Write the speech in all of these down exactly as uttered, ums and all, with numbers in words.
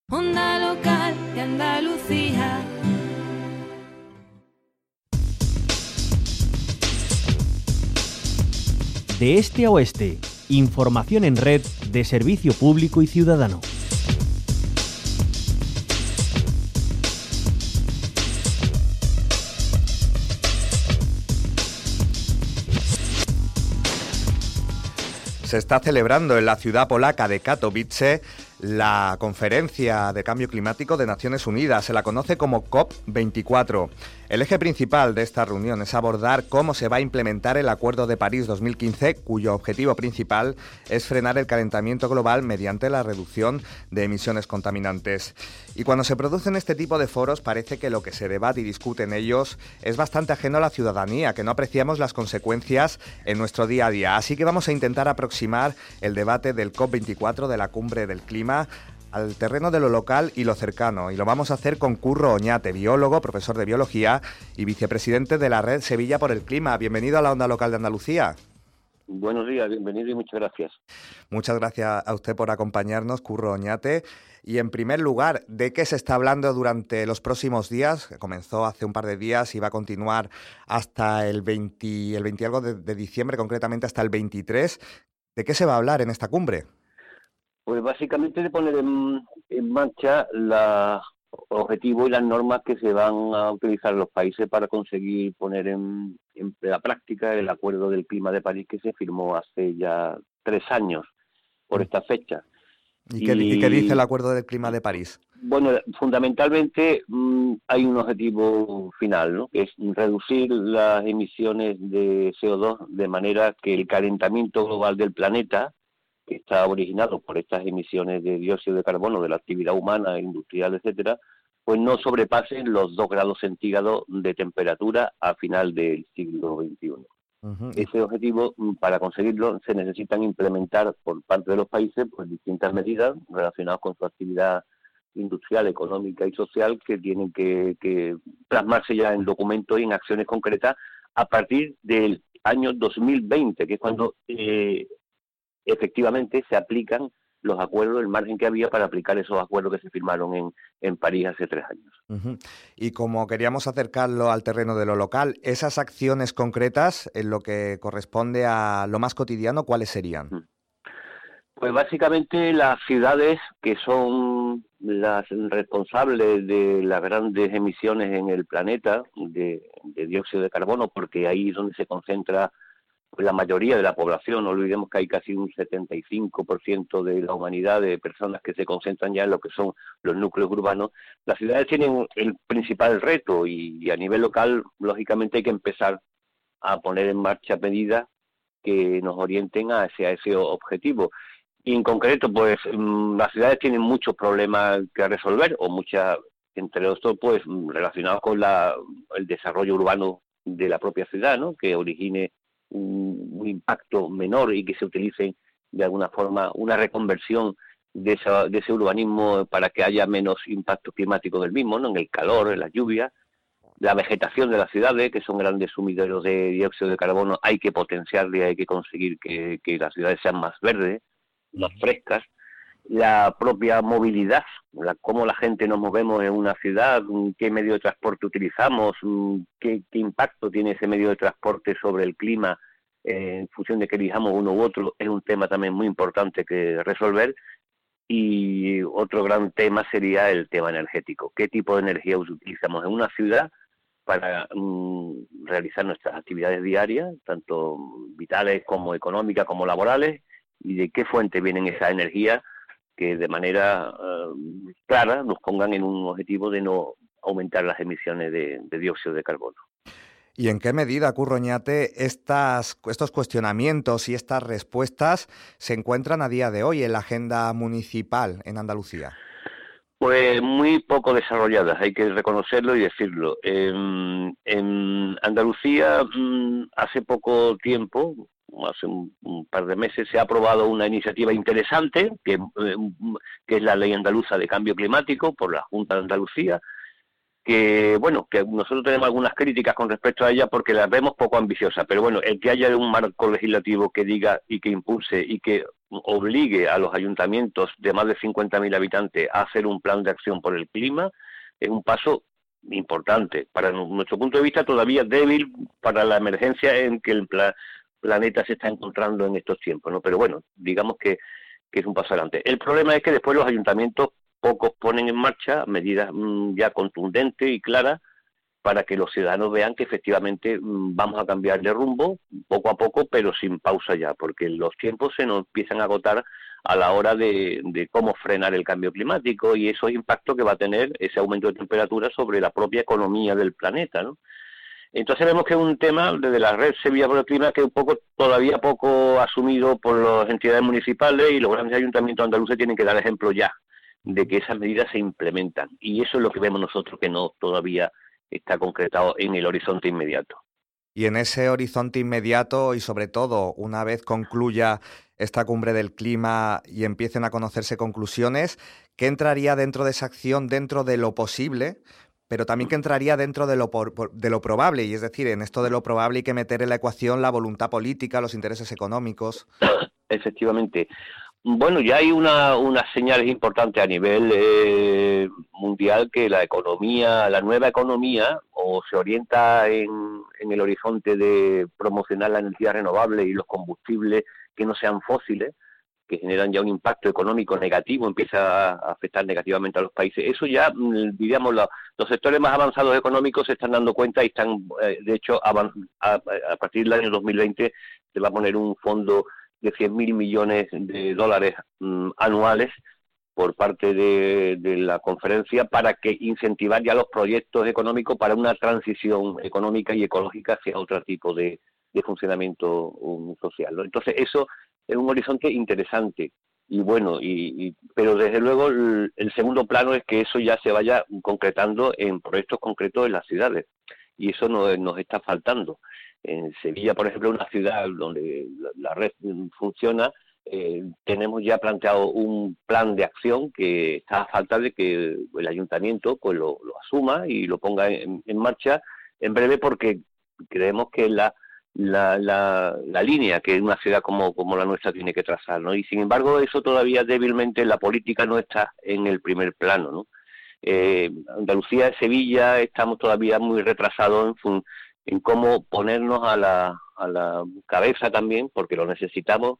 Onda local de Andalucía. De este a oeste, información en red de servicio público y ciudadano. Se está celebrando en la ciudad polaca de Katowice la Conferencia de Cambio Climático de Naciones Unidas. Se la conoce como COP veinticuatro. El eje principal de esta reunión es abordar cómo se va a implementar el Acuerdo de París dos mil quince, cuyo objetivo principal es frenar el calentamiento global mediante la reducción de emisiones contaminantes. Y cuando se producen este tipo de foros, parece que lo que se debate y discute en ellos es bastante ajeno a la ciudadanía, que no apreciamos las consecuencias en nuestro día a día. Así que vamos a intentar aproximar el debate del COP veinticuatro, de la Cumbre del Clima, al terreno de lo local y lo cercano, y lo vamos a hacer con Curro Oñate, biólogo, profesor de biología y vicepresidente de la Red Sevilla por el Clima. Bienvenido a la Onda Local de Andalucía. Buenos días, bienvenido y muchas gracias. Muchas gracias a usted por acompañarnos, Curro Oñate. Y en primer lugar, ¿de qué se está hablando durante los próximos días? Que comenzó hace un par de días y va a continuar hasta el veinte, el veinte algo de, de diciembre, concretamente hasta el veintitrés. ¿De qué se va a hablar en esta cumbre? Pues básicamente de poner en, en marcha los objetivos y las normas que se van a utilizar los países para conseguir poner en, en la práctica el Acuerdo del Clima de París que se firmó hace ya tres años por esta fecha. ¿Y qué, y, ¿y qué dice el Acuerdo del Clima de París? Bueno, fundamentalmente mmm, hay un objetivo final, ¿no?, que es reducir las emisiones de C O dos de manera que el calentamiento global del planeta, que está originado por estas emisiones de dióxido de carbono de la actividad humana, industrial, etcétera, pues no sobrepasen los dos grados centígrados de temperatura a final del siglo veintiuno. Uh-huh. Ese objetivo, para conseguirlo, se necesitan implementar por parte de los países pues distintas medidas relacionadas con su actividad industrial, económica y social que tienen que, que plasmarse ya en documentos y en acciones concretas a partir del año dos mil veinte, que es cuando eh, efectivamente se aplican los acuerdos, el margen que había para aplicar esos acuerdos que se firmaron en, en París hace tres años. Uh-huh. Y como queríamos acercarlo al terreno de lo local, esas acciones concretas, en lo que corresponde a lo más cotidiano, ¿cuáles serían? Uh-huh. Pues básicamente las ciudades que son las responsables de las grandes emisiones en el planeta de, de dióxido de carbono, porque ahí es donde se concentra la mayoría de la población. No olvidemos que hay casi un setenta y cinco por ciento de la humanidad de personas que se concentran ya en lo que son los núcleos urbanos. Las ciudades tienen el principal reto y, y a nivel local, lógicamente, hay que empezar a poner en marcha medidas que nos orienten hacia ese objetivo. Y en concreto, pues las ciudades tienen muchos problemas que resolver, o muchas, entre otros, pues relacionados con la, el desarrollo urbano de la propia ciudad, ¿no?, que origine un, un impacto menor y que se utilice de alguna forma una reconversión de, esa, de ese urbanismo para que haya menos impacto climático del mismo, ¿no?, en el calor, en la lluvia. La vegetación de las ciudades, que son grandes sumideros de dióxido de carbono, hay que potenciarle, hay que conseguir que, que las ciudades sean más verdes, más frescas. La propia movilidad, la, cómo la gente nos movemos en una ciudad, qué medio de transporte utilizamos, qué, qué impacto tiene ese medio de transporte sobre el clima, eh, en función de que elijamos uno u otro, es un tema también muy importante que resolver. Y otro gran tema sería el tema energético. ¿Qué tipo de energía utilizamos en una ciudad para um, realizar nuestras actividades diarias, tanto vitales como económicas como laborales? Y de qué fuente vienen esa energía que de manera uh, clara nos pongan en un objetivo de no aumentar las emisiones de, de dióxido de carbono. ¿Y en qué medida, Curro Oñate, estas, estos cuestionamientos y estas respuestas se encuentran a día de hoy en la agenda municipal en Andalucía? Pues muy poco desarrolladas, hay que reconocerlo y decirlo. En, en Andalucía, hace poco tiempo, hace un, un par de meses, se ha aprobado una iniciativa interesante, que, que es la Ley Andaluza de Cambio Climático, por la Junta de Andalucía, que, bueno, que nosotros tenemos algunas críticas con respecto a ella porque las vemos poco ambiciosas, pero bueno, el que haya un marco legislativo que diga y que impulse y que obligue a los ayuntamientos de más de cincuenta mil habitantes a hacer un plan de acción por el clima es un paso importante. Para nuestro punto de vista todavía débil para la emergencia en que el pla- planeta se está encontrando en estos tiempos, ¿no? Pero bueno, digamos que, que es un paso adelante. El problema es que después los ayuntamientos pocos ponen en marcha medidas mmm, ya contundentes y claras para que los ciudadanos vean que efectivamente mmm, vamos a cambiar de rumbo poco a poco, pero sin pausa ya, porque los tiempos se nos empiezan a agotar a la hora de, de cómo frenar el cambio climático y esos impactos que va a tener ese aumento de temperatura sobre la propia economía del planeta, ¿no? Entonces vemos que es un tema desde la red Sevilla por el Clima que es un poco todavía poco asumido por las entidades municipales y los grandes ayuntamientos andaluces tienen que dar ejemplo ya de que esas medidas se implementan. Y eso es lo que vemos nosotros que no todavía está concretado en el horizonte inmediato. Y en ese horizonte inmediato y sobre todo una vez concluya esta cumbre del clima y empiecen a conocerse conclusiones, ¿qué entraría dentro de esa acción, dentro de lo posible, pero también que entraría dentro de lo, por, de lo probable? Y es decir, en esto de lo probable hay que meter en la ecuación la voluntad política, los intereses económicos. Efectivamente. Bueno, ya hay una, unas señales importantes a nivel eh, mundial que la economía, la nueva economía, o se orienta en, en el horizonte de promocionar la energía renovable y los combustibles que no sean fósiles, que generan ya un impacto económico negativo, empieza a afectar negativamente a los países. Eso ya, diríamos, los, los sectores más avanzados económicos se están dando cuenta y están, eh, de hecho, a, a, a partir del año dos mil veinte se va a poner un fondo de cien mil millones de dólares um, anuales por parte de, de la conferencia para que incentivar ya los proyectos económicos para una transición económica y ecológica hacia otro tipo de, de funcionamiento um, social, ¿no? Entonces eso es un horizonte interesante y bueno, y, y pero desde luego el, el segundo plano es que eso ya se vaya concretando en proyectos concretos en las ciudades y eso nos, nos está faltando. En Sevilla, por ejemplo, una ciudad donde la red funciona, eh, tenemos ya planteado un plan de acción que está a falta de que el ayuntamiento pues lo, lo asuma y lo ponga en, en marcha en breve porque creemos que la la, la, la línea que una ciudad como, como la nuestra tiene que trazar, ¿no? Y sin embargo eso todavía débilmente la política no está en el primer plano, ¿no? Eh, Andalucía, Sevilla, estamos todavía muy retrasados en función en cómo ponernos a la, a la cabeza también, porque lo necesitamos.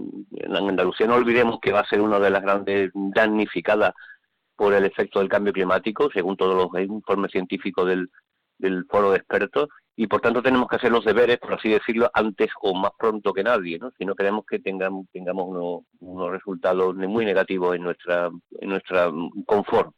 En Andalucía no olvidemos que va a ser una de las grandes damnificadas por el efecto del cambio climático, según todos los informes científicos del, del foro de expertos, y por tanto tenemos que hacer los deberes, por así decirlo, antes o más pronto que nadie, ¿no? Si no queremos que tengamos, tengamos unos, unos resultados muy negativos en nuestra, en nuestra confort.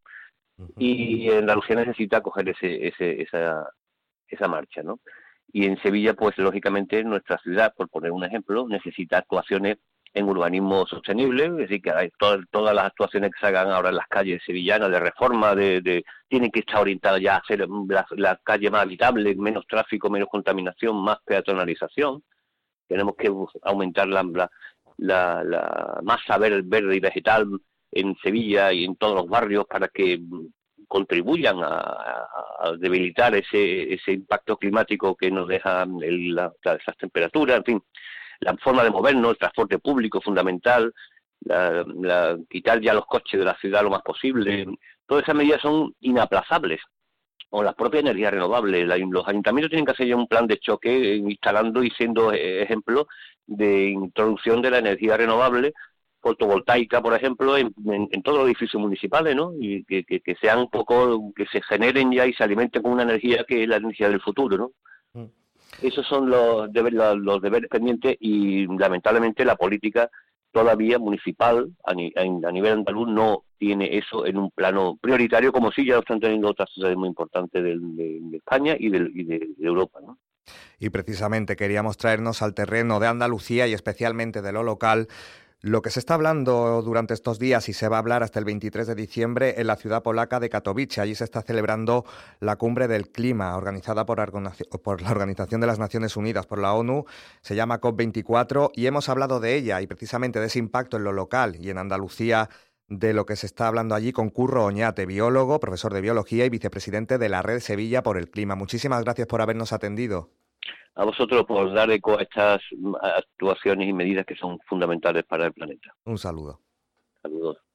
Y Andalucía necesita coger ese, ese, esa... esa marcha, ¿no? Y en Sevilla, pues lógicamente nuestra ciudad, por poner un ejemplo, necesita actuaciones en urbanismo sostenible, es decir, que hay todas, todas las actuaciones que se hagan ahora en las calles sevillanas de reforma, de, de tienen que estar orientadas ya a hacer la, la calle más habitable, menos tráfico, menos contaminación, más peatonalización. Tenemos que aumentar la, la, la, la masa verde y vegetal en Sevilla y en todos los barrios para que contribuyan a, a debilitar ese ese impacto climático que nos deja el, la, esas temperaturas, en fin, la forma de movernos, el transporte público fundamental, la, la, quitar ya los coches de la ciudad lo más posible, todas esas medidas son inaplazables, o la propia energía renovable. La, los ayuntamientos tienen que hacer ya un plan de choque instalando y siendo ejemplo de introducción de la energía renovable fotovoltaica, por ejemplo, en, en, en todos los edificios municipales, ¿no? Y que, que, que sean un poco, que se generen ya y se alimenten con una energía que es la energía del futuro, ¿no? Mm. Esos son los deberes, los deberes pendientes y lamentablemente la política todavía municipal a, ni, a nivel andaluz no tiene eso en un plano prioritario, como sí ya lo están teniendo otras ciudades muy importantes de, de, de España y de, y de, de Europa, ¿no? Y precisamente queríamos traernos al terreno de Andalucía y especialmente de lo local lo que se está hablando durante estos días y se va a hablar hasta el veintitrés de diciembre en la ciudad polaca de Katowice. Allí se está celebrando la Cumbre del Clima, organizada por, por la Organización de las Naciones Unidas, por la ONU. Se llama COP veinticuatro y hemos hablado de ella y precisamente de ese impacto en lo local y en Andalucía de lo que se está hablando allí con Curro Oñate, biólogo, profesor de biología y vicepresidente de la Red Sevilla por el Clima. Muchísimas gracias por habernos atendido. A vosotros por dar eco a estas actuaciones y medidas que son fundamentales para el planeta. Un saludo. Saludos.